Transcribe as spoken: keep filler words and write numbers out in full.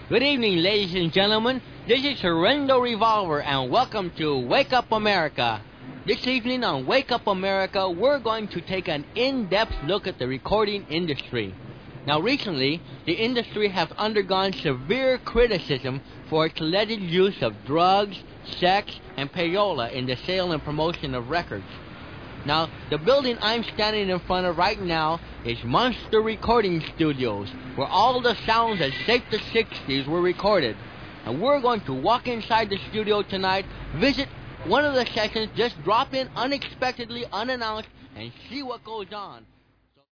Good evening, ladies and gentlemen. This is Horrendo Revolver, and welcome to Wake Up America. This evening on Wake Up America, we're going to take an in-depth look at the recording industry. Now, recently, the industry has undergone severe criticism for its alleged use of drugs, sex, and payola in the sale and promotion of records. Now, the building I'm standing in front of right now is Monster Recording Studios, where all the sounds that shaped the sixties were recorded. And we're going to walk inside the studio tonight, visit one of the sessions, just drop in unexpectedly, unannounced, and see what goes on.